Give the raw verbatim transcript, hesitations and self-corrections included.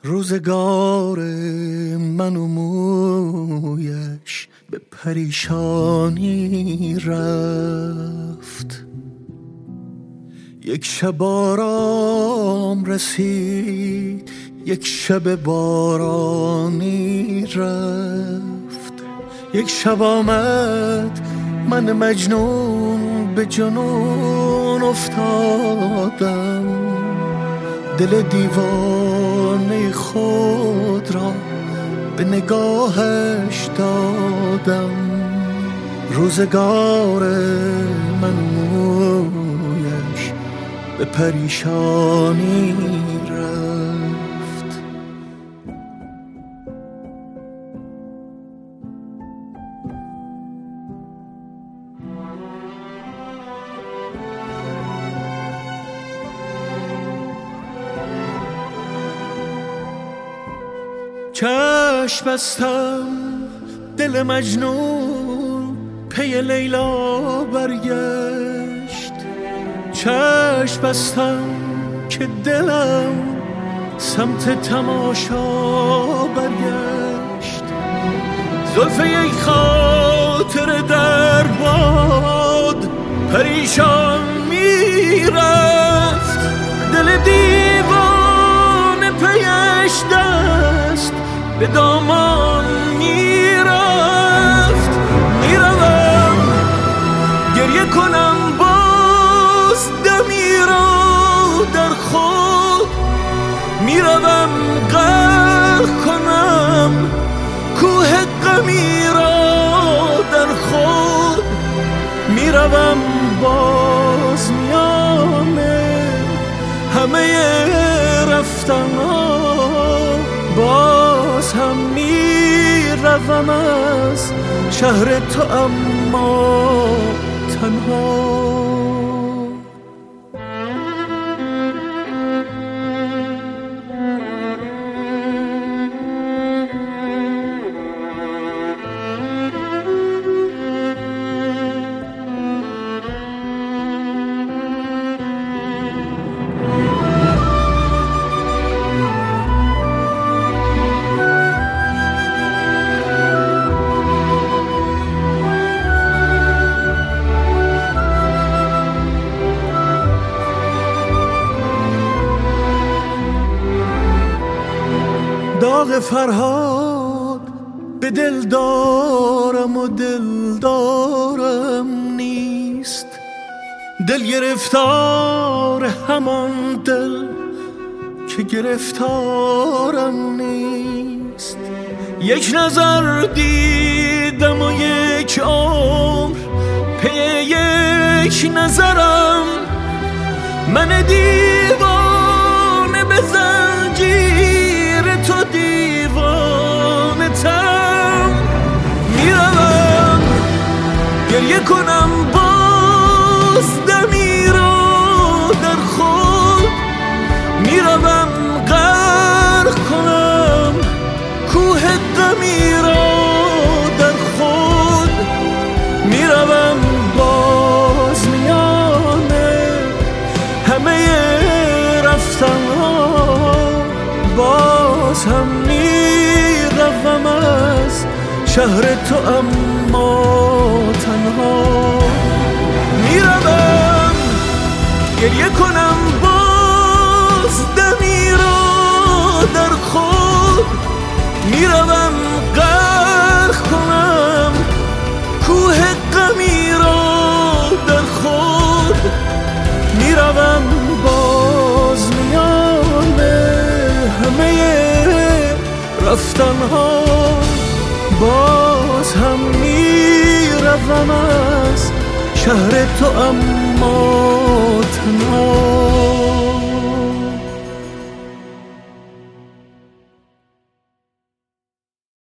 روزگار من و مویش به پریشانی رفت. یک شب آرام رسید، یک شب بارانی رفت. یک شب آمد من مجنون به جنون افتادم، دل دیوانه خود را به نگاهش دادم. روزگار من مویش به پریشانی رفت. چشم بستم دل مجنون پی لیلا برگشت. چشم بستم که دلم سمت تماشا برگشت. زلف یک خاطر در باد پریشان میرفت. دل دیوانه پیش دست به دامان میرفت. میروم گریه کنم باز دمی را در خود، میروم غرق کنم کوه غمی را در خود. میروم باز میانه همه رفتن‌ها، باز هم میروم از شهر تو اما تنها. داغ فرهاد به دل دارم و دل دارم نیست. دل گرفتار همان دل که گرفتارم نیست. یک نظر دیدم و یک عمر پی یک نظرم. من دیوانه به زنجیر تو دیوانه تم. میروم گریه کنم باز دمی را در خود. میروم غرق کنم کوه غمی را در خود. میروم باز میانه همه رفتن‌ها، باز هم میروم از شهر تو اما تنها. میروم گریه کنم باز دمی را در خود. میروم غرق کنم کوه غمی را در خود. میروم باز میانه همه رفتن‌ها، باز هم میروم از شهر تو اما تنها.